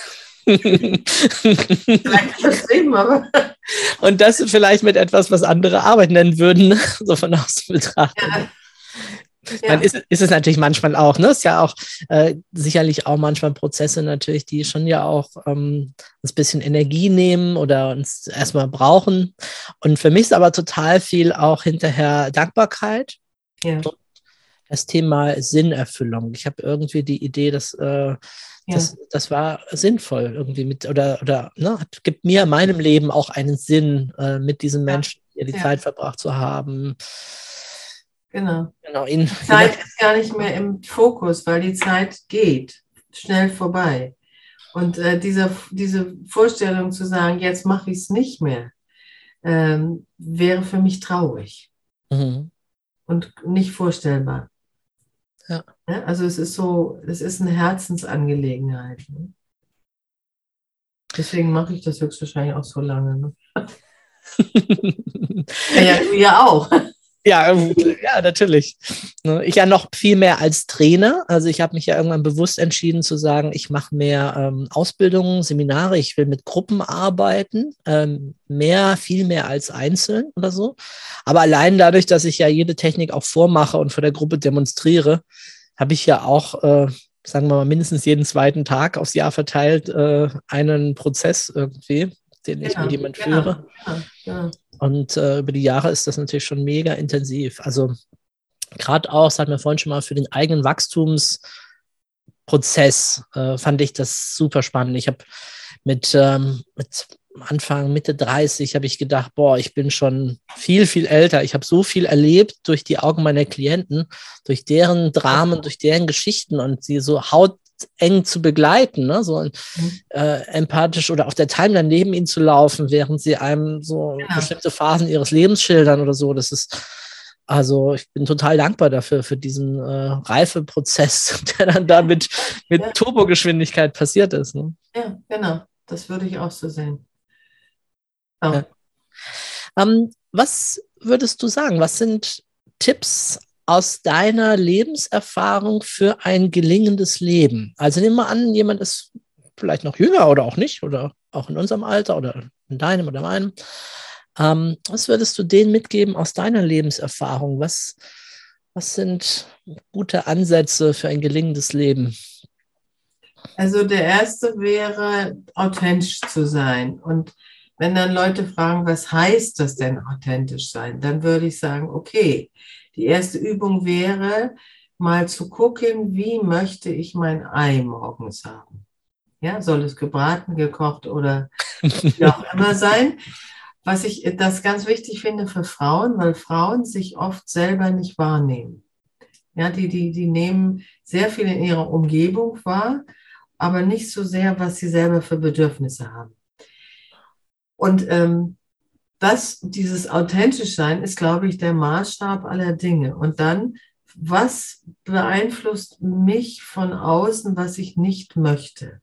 Vielleicht übertrieben, aber. Und das vielleicht mit etwas, was andere Arbeit nennen würden, so von außen betrachtet. Ja. Ja. Dann ist, ist es natürlich manchmal auch, ne? Ist ja auch äh, sicherlich auch manchmal Prozesse natürlich, die schon ja auch ähm, uns ein bisschen Energie nehmen oder uns erstmal brauchen. Und für mich ist aber total viel auch hinterher Dankbarkeit. Ja. Und das Thema Sinnerfüllung. Ich habe irgendwie die Idee, dass äh, das, ja. das war sinnvoll irgendwie mit oder oder ne, hat, gibt mir meinem Leben auch einen Sinn, äh, mit diesen Menschen hier die ja. Zeit verbracht zu haben. Genau. genau ihn, die Zeit ist gar nicht mehr im Fokus, weil die Zeit geht schnell vorbei. Und äh, diese, diese Vorstellung zu sagen, jetzt mache ich es nicht mehr, ähm, wäre für mich traurig mhm. und nicht vorstellbar. Ja. Ja, also es ist so, es ist eine Herzensangelegenheit. Ne? Deswegen mache ich das höchstwahrscheinlich auch so lange. Ne? Ja, ja, du ja auch. Ja, ähm, ja, natürlich. Ne, ich ja noch viel mehr als Trainer. Also ich habe mich ja irgendwann bewusst entschieden zu sagen, ich mache mehr ähm, Ausbildungen, Seminare, ich will mit Gruppen arbeiten, ähm, mehr, viel mehr als einzeln oder so. Aber allein dadurch, dass ich ja jede Technik auch vormache und vor der Gruppe demonstriere, habe ich ja auch, äh, sagen wir mal, mindestens jeden zweiten Tag aufs Jahr verteilt äh, einen Prozess irgendwie, den ich mit Genau, jemand genau, führe. genau, genau. Und äh, über die Jahre ist das natürlich schon mega intensiv. Also gerade auch, das hatten wir vorhin schon mal, für den eigenen Wachstumsprozess äh, fand ich das super spannend. Ich habe mit, ähm, mit Anfang, Mitte dreißig habe ich gedacht, boah, ich bin schon viel, viel älter. Ich habe so viel erlebt durch die Augen meiner Klienten, durch deren Dramen, durch deren Geschichten und sie so hauteng zu begleiten, ne? So Mhm. äh, empathisch oder auf der Timeline neben ihnen zu laufen, während sie einem so Genau. bestimmte Phasen ihres Lebens schildern oder so. Das ist, also ich bin total dankbar dafür, für diesen äh, Reifeprozess, der dann da mit, mit Ja, Turbogeschwindigkeit passiert ist. Ne? ja, genau. Das würde ich auch so sehen. Ja. Ja. Ähm, was würdest du sagen? Was sind Tipps aus deiner Lebenserfahrung für ein gelingendes Leben? Also nehmen wir an, jemand ist vielleicht noch jünger oder auch nicht, oder auch in unserem Alter oder in deinem oder meinem. Ähm, was würdest du denen mitgeben aus deiner Lebenserfahrung? Was, was sind gute Ansätze für ein gelingendes Leben? Also der erste wäre, authentisch zu sein. Und wenn dann Leute fragen, was heißt das denn authentisch sein, dann würde ich sagen, okay, die erste Übung wäre, mal zu gucken, wie möchte ich mein Ei morgens haben. Ja, soll es gebraten, gekocht oder wie auch immer sein. Was ich das ganz wichtig finde für Frauen, weil Frauen sich oft selber nicht wahrnehmen. Ja, die, die, die nehmen sehr viel in ihrer Umgebung wahr, aber nicht so sehr, was sie selber für Bedürfnisse haben. Und ähm, das, dieses authentisch sein, ist, glaube ich, der Maßstab aller Dinge. Und dann, was beeinflusst mich von außen, was ich nicht möchte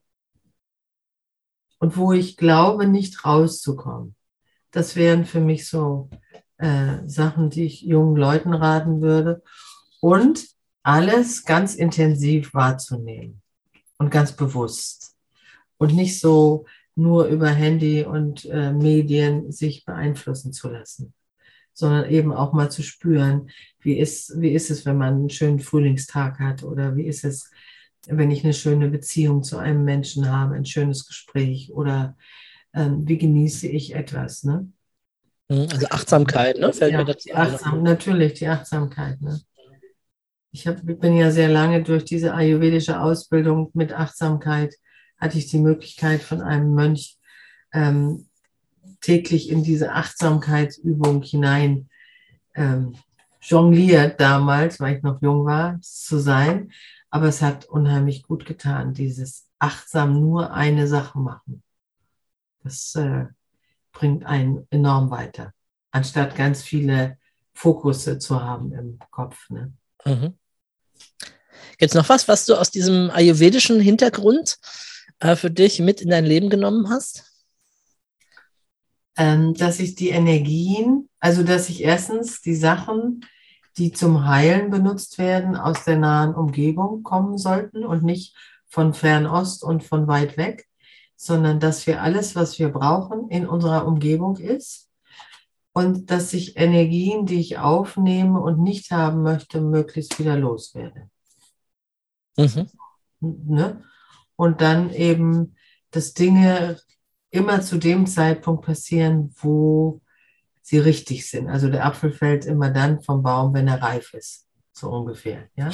und wo ich glaube, nicht rauszukommen. Das wären für mich so äh, Sachen, die ich jungen Leuten raten würde. Und alles ganz intensiv wahrzunehmen und ganz bewusst. Und nicht so nur über Handy und äh, Medien sich beeinflussen zu lassen, sondern eben auch mal zu spüren, wie ist, wie ist es, wenn man einen schönen Frühlingstag hat oder wie ist es, wenn ich eine schöne Beziehung zu einem Menschen habe, ein schönes Gespräch oder ähm, wie genieße ich etwas. Ne? Also Achtsamkeit, ne? Fällt mir Ja, dazu die ein. Achtsam, natürlich die Achtsamkeit. Ne? Ich, hab, ich bin ja sehr lange durch diese ayurvedische Ausbildung mit Achtsamkeit, hatte ich die Möglichkeit von einem Mönch ähm, täglich in diese Achtsamkeitsübung hinein ähm, jongliert damals, weil ich noch jung war, zu sein. Aber es hat unheimlich gut getan, dieses achtsam nur eine Sache machen. Das äh, bringt einen enorm weiter, anstatt ganz viele Fokusse zu haben im Kopf. Ne? Mhm. Gibt es noch was, was du aus diesem ayurvedischen Hintergrund äh, für dich mit in dein Leben genommen hast? Ähm, dass ich die Energien, also dass ich erstens die Sachen, die zum Heilen benutzt werden, aus der nahen Umgebung kommen sollten und nicht von Fernost und von weit weg, sondern dass wir alles, was wir brauchen, in unserer Umgebung ist und dass ich Energien, die ich aufnehme und nicht haben möchte, möglichst wieder loswerde. Mhm. Ne? Und dann eben, dass Dinge immer zu dem Zeitpunkt passieren, wo sie richtig sind. Also der Apfel fällt immer dann vom Baum, wenn er reif ist, so ungefähr. Ja?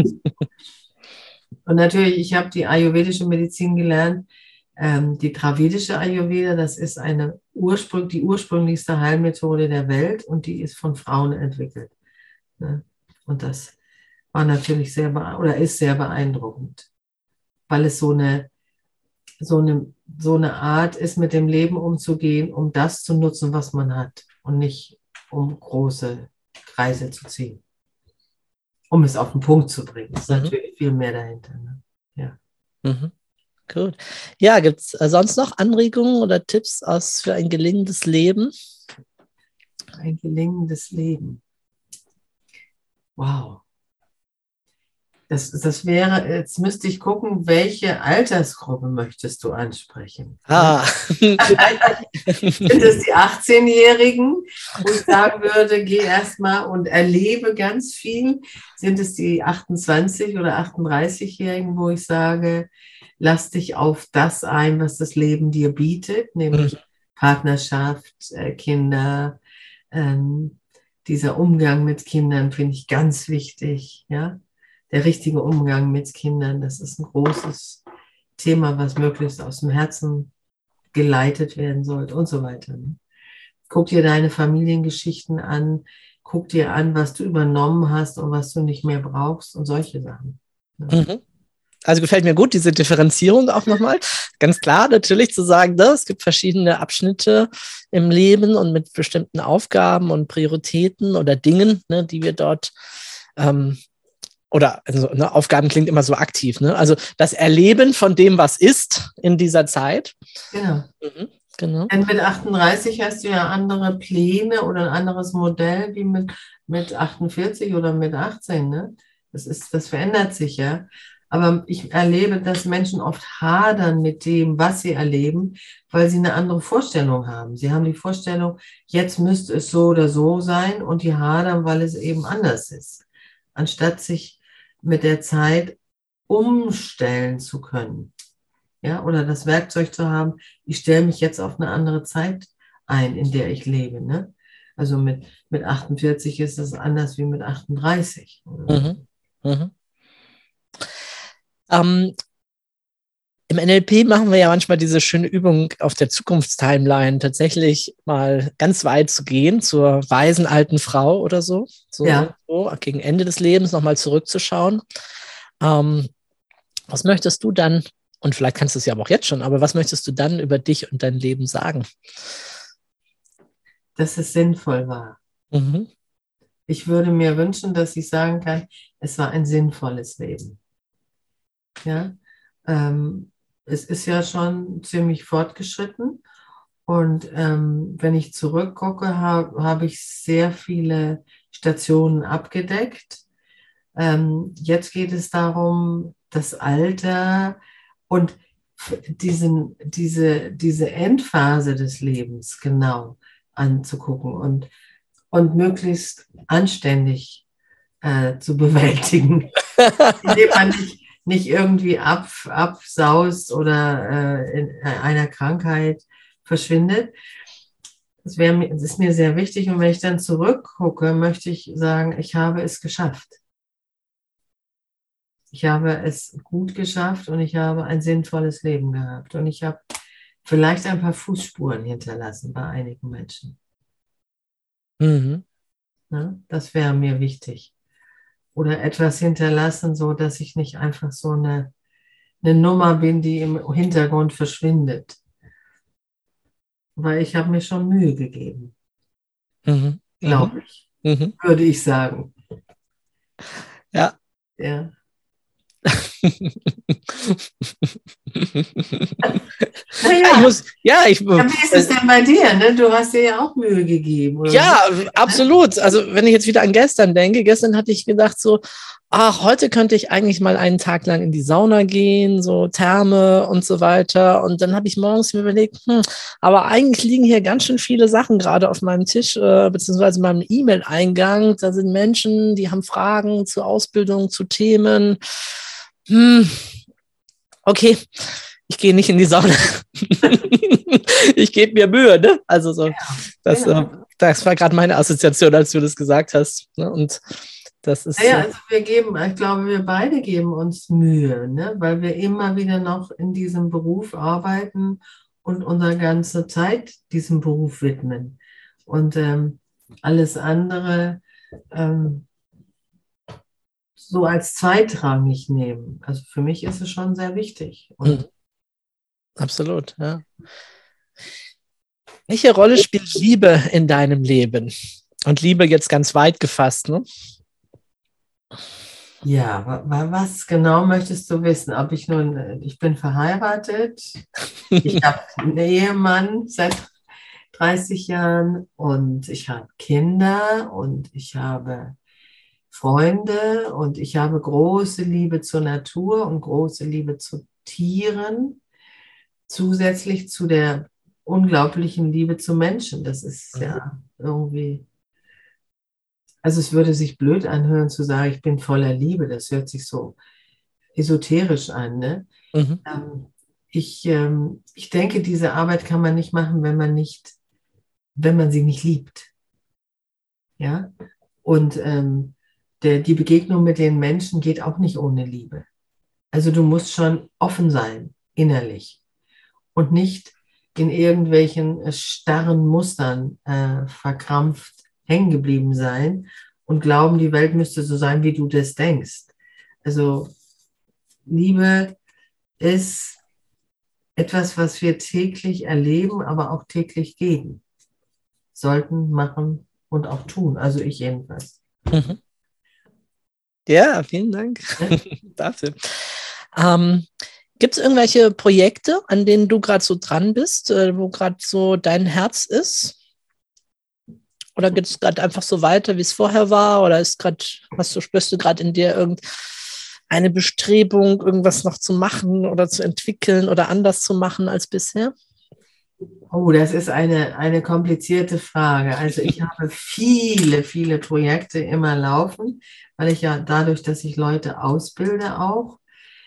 Und natürlich, ich habe die ayurvedische Medizin gelernt, ähm, die dravidische Ayurveda, das ist eine Ursprung, die ursprünglichste Heilmethode der Welt und die ist von Frauen entwickelt. Ne? Und das war natürlich sehr, oder ist sehr beeindruckend, weil es so eine, so eine, so eine Art ist, mit dem Leben umzugehen, um das zu nutzen, was man hat und nicht um große Kreise zu ziehen. um es auf den Punkt zu bringen. Es ist Mhm. natürlich viel mehr dahinter. Ne? Ja. Mhm. Gut. Ja, gibt es äh, sonst noch Anregungen oder Tipps aus für ein gelingendes Leben? Ein gelingendes Leben. Wow. Das, das wäre, jetzt müsste ich gucken, welche Altersgruppe möchtest du ansprechen? Ah, Sind es die achtzehnjährigen, wo ich sagen würde, geh erstmal und erlebe ganz viel? Sind es die achtundzwanzig- oder achtunddreißig-Jährigen, wo ich sage, lass dich auf das ein, was das Leben dir bietet, nämlich Partnerschaft, äh, Kinder, ähm, dieser Umgang mit Kindern finde ich ganz wichtig, ja. Der richtige Umgang mit Kindern, das ist ein großes Thema, was möglichst aus dem Herzen geleitet werden sollte und so weiter. Guck dir deine Familiengeschichten an, guck dir an, was du übernommen hast und was du nicht mehr brauchst und solche Sachen. mhm. Also gefällt mir gut, diese Differenzierung auch nochmal. Ganz klar natürlich zu sagen, ne, es gibt verschiedene Abschnitte im Leben und mit bestimmten Aufgaben und Prioritäten oder Dingen, ne, die wir dort ähm, oder also, ne, Aufgaben klingt immer so aktiv, ne? Also das Erleben von dem, was ist in dieser Zeit. Genau. Mhm, genau. Denn mit achtunddreißig hast du ja andere Pläne oder ein anderes Modell wie mit, mit achtundvierzig oder mit achtzehn. Ne? Das ist, das verändert sich ja. Aber ich erlebe, dass Menschen oft hadern mit dem, was sie erleben, weil sie eine andere Vorstellung haben. Sie haben die Vorstellung, jetzt müsste es so oder so sein und die hadern, weil es eben anders ist. Anstatt sich mit der Zeit umstellen zu können. Ja, oder das Werkzeug zu haben, ich stelle mich jetzt auf eine andere Zeit ein, in der ich lebe. Ne? Also mit, mit achtundvierzig ist es anders wie mit achtunddreißig. Mhm, mhm. Ähm, Im N L P machen wir ja manchmal diese schöne Übung auf der Zukunftstimeline, tatsächlich mal ganz weit zu gehen, zur weisen alten Frau oder so, so Ja, irgendwo gegen Ende des Lebens nochmal zurückzuschauen. Ähm, was möchtest du dann, und vielleicht kannst du es ja aber auch jetzt schon, aber was möchtest du dann über dich und dein Leben sagen? dass es sinnvoll war. Mhm. Ich würde mir wünschen, dass ich sagen kann, es war ein sinnvolles Leben. Ja, ähm, es ist ja schon ziemlich fortgeschritten. Und ähm, wenn ich zurückgucke, habe hab ich sehr viele Stationen abgedeckt. Ähm, jetzt geht es darum, das Alter und diesen, diese, diese Endphase des Lebens genau anzugucken und, und möglichst anständig äh, zu bewältigen, indem man nicht, nicht irgendwie ab, absaust oder äh, in einer Krankheit verschwindet. Das, wär, das ist mir sehr wichtig. Und wenn ich dann zurückgucke, möchte ich sagen, ich habe es geschafft. Ich habe es gut geschafft und ich habe ein sinnvolles Leben gehabt. Und ich habe vielleicht ein paar Fußspuren hinterlassen bei einigen Menschen. Mhm. Ne? Das wäre mir wichtig. Oder etwas hinterlassen, so dass ich nicht einfach so eine, eine Nummer bin, die im Hintergrund verschwindet. Weil ich habe mir schon Mühe gegeben, Mhm. glaube ich, Mhm. würde ich sagen. Ja. Ja. Ja, ich Naja, muss, ja, ich, ja, wie ist es denn bei dir? Ne? Du hast dir ja auch Mühe gegeben. Oder ja, so, ne? absolut. Also wenn ich jetzt wieder an gestern denke, gestern hatte ich gedacht so, ach, heute könnte ich eigentlich mal einen Tag lang in die Sauna gehen, so Therme und so weiter. Und dann habe ich morgens mir überlegt, hm, aber eigentlich liegen hier ganz schön viele Sachen gerade auf meinem Tisch, äh, beziehungsweise meinem E-Mail-Eingang. Da sind Menschen, die haben Fragen zur Ausbildung, zu Themen. Hm, okay, ich gehe nicht in die Sauna. Ich gebe mir Mühe, ne? Also so, das, Genau. äh, das war gerade meine Assoziation, als du das gesagt hast. Ne? Und das ist. Naja, Äh, also wir geben, ich glaube, wir beide geben uns Mühe, ne? Weil wir immer wieder noch in diesem Beruf arbeiten und unsere ganze Zeit diesem Beruf widmen. Und ähm, alles andere ähm, so als zweitrangig nehmen. Also für mich ist es schon sehr wichtig. Und mh, absolut, ja. Welche Rolle spielt Liebe in deinem Leben? Und Liebe jetzt ganz weit gefasst, ne? Ja, wa- wa- was genau möchtest du wissen? Ob ich nun, äh, ich bin verheiratet, ich habe einen Ehemann seit dreißig Jahren und ich habe Kinder und ich habe Freunde und ich habe große Liebe zur Natur und große Liebe zu Tieren, zusätzlich zu der unglaublichen Liebe zu Menschen. Das ist Mhm. ja irgendwie, also es würde sich blöd anhören zu sagen, ich bin voller Liebe. Das hört sich so esoterisch an, ne? Mhm. Ähm, ich, ähm, ich denke, diese Arbeit kann man nicht machen, wenn man nicht, wenn man sie nicht liebt. Ja? Und ähm, der, die Begegnung mit den Menschen geht auch nicht ohne Liebe. Also du musst schon offen sein, innerlich, und nicht in irgendwelchen äh, starren Mustern äh, verkrampft hängen geblieben sein und glauben, die Welt müsste so sein, wie du das denkst. Also Liebe ist etwas, was wir täglich erleben, aber auch täglich geben, sollten, machen und auch tun. Also ich jedenfalls. Mhm. Ja, vielen Dank Ne? dafür. Ähm, Gibt es irgendwelche Projekte, an denen du gerade so dran bist, äh, wo gerade so dein Herz ist? Oder geht es gerade einfach so weiter, wie es vorher war? Oder ist gerade, hast du, spürst du gerade in dir irgendeine Bestrebung, irgendwas noch zu machen oder zu entwickeln oder anders zu machen als bisher? Oh, das ist eine, eine komplizierte Frage. Also ich habe viele, viele Projekte immer laufen, weil ich ja dadurch, dass ich Leute ausbilde auch,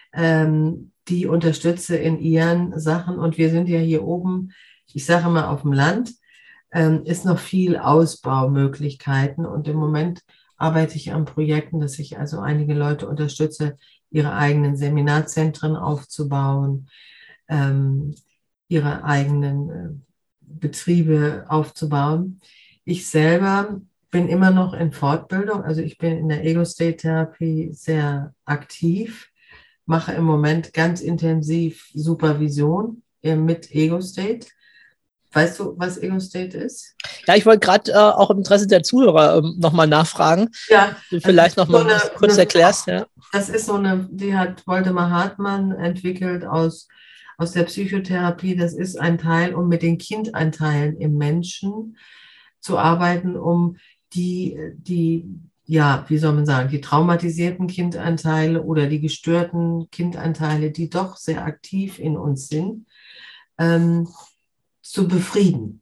ähm, die unterstütze in ihren Sachen. Und wir sind ja hier oben, ich sage mal auf dem Land, ähm, ist noch viel Ausbaumöglichkeiten. Und im Moment arbeite ich an Projekten, dass ich also einige Leute unterstütze, ihre eigenen Seminarzentren aufzubauen, ähm, ihre eigenen äh, Betriebe aufzubauen. Ich selber bin immer noch in Fortbildung, also ich bin in der Ego-State-Therapie sehr aktiv, mache im Moment ganz intensiv Supervision äh, mit Ego-State. Weißt du, was Ego-State ist? Ja, ich wollte gerade äh, auch im Interesse der Zuhörer ähm, nochmal nachfragen. Ja, Du also vielleicht so nochmal eine, was kurz eine erklärst, ja. das ist so eine, die hat Waldemar Hartmann entwickelt aus, aus der Psychotherapie. Das ist ein Teil, um mit den Kindanteilen im Menschen zu arbeiten, um die, die, ja, wie soll man sagen, die traumatisierten Kindanteile oder die gestörten Kindanteile, die doch sehr aktiv in uns sind, ähm, zu befrieden,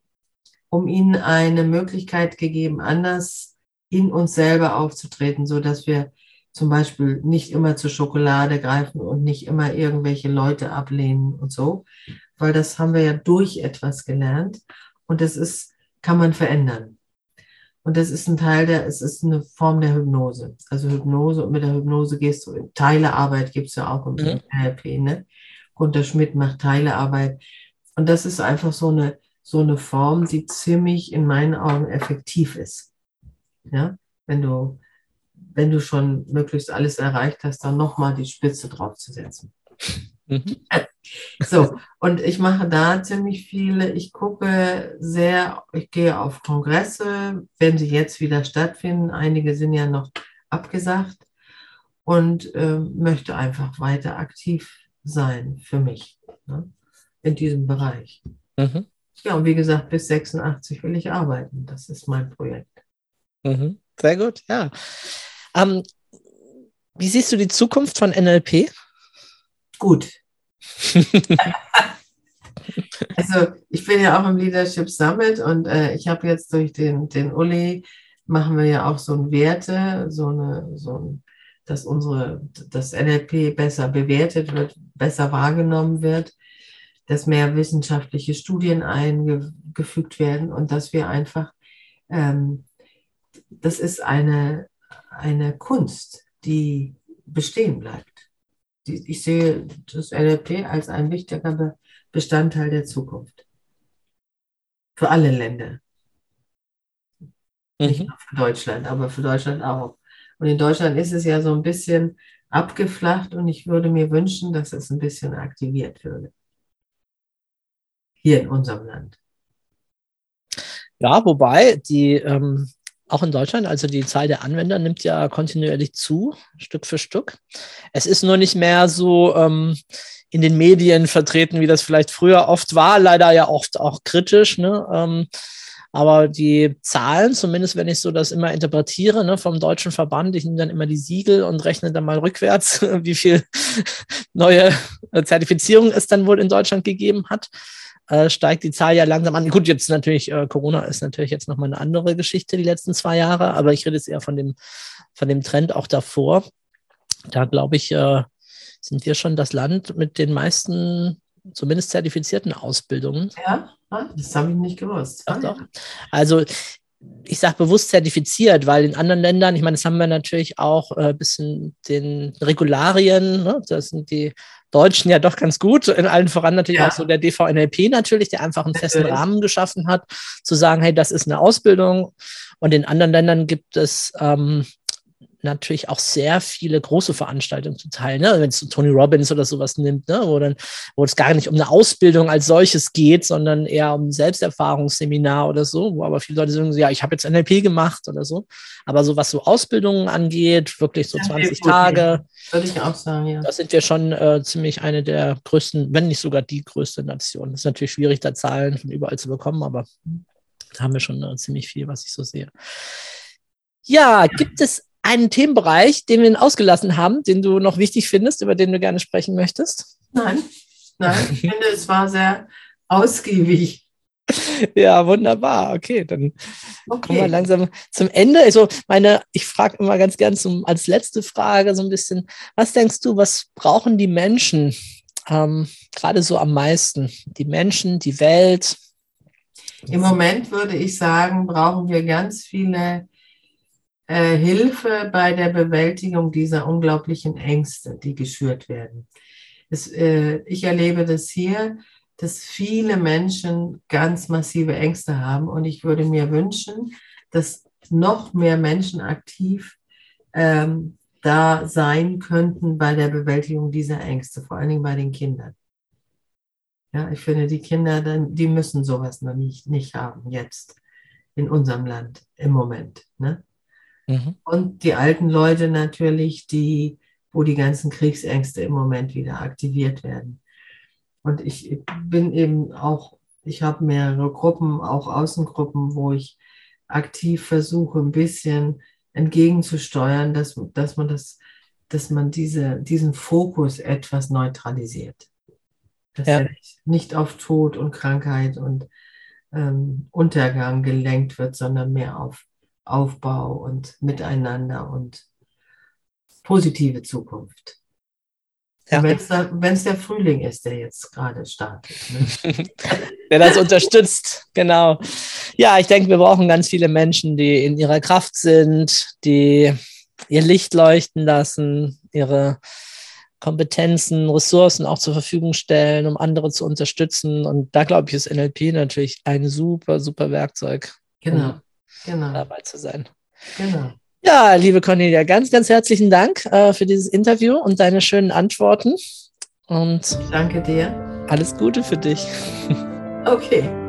um ihnen eine Möglichkeit gegeben, anders in uns selber aufzutreten, so dass wir zum Beispiel nicht immer zur Schokolade greifen und nicht immer irgendwelche Leute ablehnen und so, weil das haben wir ja durch etwas gelernt und das ist, kann man verändern. Und das ist ein Teil der, es ist eine Form der Hypnose. Also Hypnose, und mit der Hypnose gehst du in Teilearbeit, gibt es ja auch im, Mhm. im N L P, ne? Gunter Schmidt macht Teilearbeit. Und das ist einfach so eine, so eine Form, die ziemlich in meinen Augen effektiv ist. Ja? Wenn du, wenn du schon möglichst alles erreicht hast, dann nochmal die Spitze draufzusetzen. Mhm. So, und ich mache da ziemlich viele. Ich gucke sehr, ich gehe auf Kongresse, wenn sie jetzt wieder stattfinden. Einige sind ja noch abgesagt und äh, möchte einfach weiter aktiv sein für mich, ne, in diesem Bereich. Mhm. Ja, und wie gesagt, bis sechsundachtzig will ich arbeiten. Das ist mein Projekt. Mhm. Sehr gut, ja. Ähm, Wie siehst du die Zukunft von N L P? Gut. Also ich bin ja auch im Leadership Summit und äh, ich habe jetzt durch den, den Uli, machen wir ja auch so ein Werte, so eine, so ein, dass unsere, das N L P besser bewertet wird, besser wahrgenommen wird, dass mehr wissenschaftliche Studien eingefügt werden und dass wir einfach, ähm, das ist eine, eine Kunst, die bestehen bleibt. Die, ich sehe das N L P als ein wichtiger Bestandteil der Zukunft. Für alle Länder. Nicht Mhm. nur für Deutschland, aber für Deutschland auch. Und in Deutschland ist es ja so ein bisschen abgeflacht und ich würde mir wünschen, dass es ein bisschen aktiviert würde. Hier in unserem Land. Ja, wobei die, ähm, auch in Deutschland. Also die Zahl der Anwender nimmt ja kontinuierlich zu, Stück für Stück. Es ist nur nicht mehr so ähm, in den Medien vertreten, wie das vielleicht früher oft war. Leider ja oft auch kritisch, ne? Ähm, aber die Zahlen, zumindest wenn ich so das immer interpretiere, ne, vom deutschen Verband, ich nehme dann immer die Siegel und rechne dann mal rückwärts, wie viel neue Zertifizierungen es dann wohl in Deutschland gegeben hat, äh, steigt die Zahl ja langsam an. Gut, jetzt natürlich, äh, Corona ist natürlich jetzt nochmal eine andere Geschichte, die letzten zwei Jahre, aber ich rede jetzt eher von dem, von dem Trend auch davor. Da glaube ich, äh, sind wir schon das Land mit den meisten, zumindest zertifizierten Ausbildungen. Ja, das habe ich nicht gewusst. Doch, doch. Also ich sage bewusst zertifiziert, weil in anderen Ländern, ich meine, das haben wir natürlich auch ein äh, bisschen den Regularien, ne? Das sind die Deutschen ja doch ganz gut, in allen voran natürlich ja. auch so der D V N L P natürlich, der einfach einen festen natürlich. Rahmen geschaffen hat, zu sagen, hey, das ist eine Ausbildung, und in anderen Ländern gibt es ähm, natürlich auch sehr viele große Veranstaltungen zu teilen, ne? Wenn es so Tony Robbins oder sowas nimmt, ne? wo, dann, wo es gar nicht um eine Ausbildung als solches geht, sondern eher um ein Selbsterfahrungsseminar oder so, wo aber viele Leute sagen, ja, ich habe jetzt N L P gemacht oder so. Aber so was so Ausbildungen angeht, wirklich so zwanzig okay. Tage, würde ich auch sagen, ja. Das sind wir schon äh, ziemlich eine der größten, wenn nicht sogar die größte Nation. Es ist natürlich schwierig, da Zahlen von überall zu bekommen, aber da haben wir schon äh, ziemlich viel, was ich so sehe. Ja, gibt es einen Themenbereich, den wir ausgelassen haben, den du noch wichtig findest, über den du gerne sprechen möchtest? Nein, nein, ich finde, es war sehr ausgiebig. Ja, wunderbar. Okay, dann okay. kommen wir langsam zum Ende. Also meine, ich frage immer ganz gern zum, als letzte Frage so ein bisschen, was denkst du, was brauchen die Menschen ähm, gerade so am meisten? Die Menschen, die Welt? Im Moment würde ich sagen, brauchen wir ganz viele Äh, Hilfe bei der Bewältigung dieser unglaublichen Ängste, die geschürt werden. Es, äh, ich erlebe das hier, dass viele Menschen ganz massive Ängste haben, und ich würde mir wünschen, dass noch mehr Menschen aktiv ähm, da sein könnten bei der Bewältigung dieser Ängste, vor allen Dingen bei den Kindern. Ja, ich finde, die Kinder, die müssen sowas noch nicht, nicht haben jetzt in unserem Land im Moment, ne? Mhm. Und die alten Leute natürlich, die, wo die ganzen Kriegsängste im Moment wieder aktiviert werden. Und ich bin eben auch, ich habe mehrere Gruppen, auch Außengruppen, wo ich aktiv versuche, ein bisschen entgegenzusteuern, dass, dass man das, dass man diese, diesen Fokus etwas neutralisiert. Dass ja. er nicht auf Tod und Krankheit und ähm, Untergang gelenkt wird, sondern mehr auf Aufbau und Miteinander und positive Zukunft. Ja. Wenn es der Frühling ist, der jetzt gerade startet. Ne? Der das unterstützt, genau. Ja, ich denke, wir brauchen ganz viele Menschen, die in ihrer Kraft sind, die ihr Licht leuchten lassen, ihre Kompetenzen, Ressourcen auch zur Verfügung stellen, um andere zu unterstützen. Und da, glaube ich, ist N L P natürlich ein super, super Werkzeug. Genau. Um Genau. dabei zu sein. Genau. Ja, liebe Cornelia, ganz, ganz herzlichen Dank äh, für dieses Interview und deine schönen Antworten. Und danke dir. Alles Gute für dich. Okay.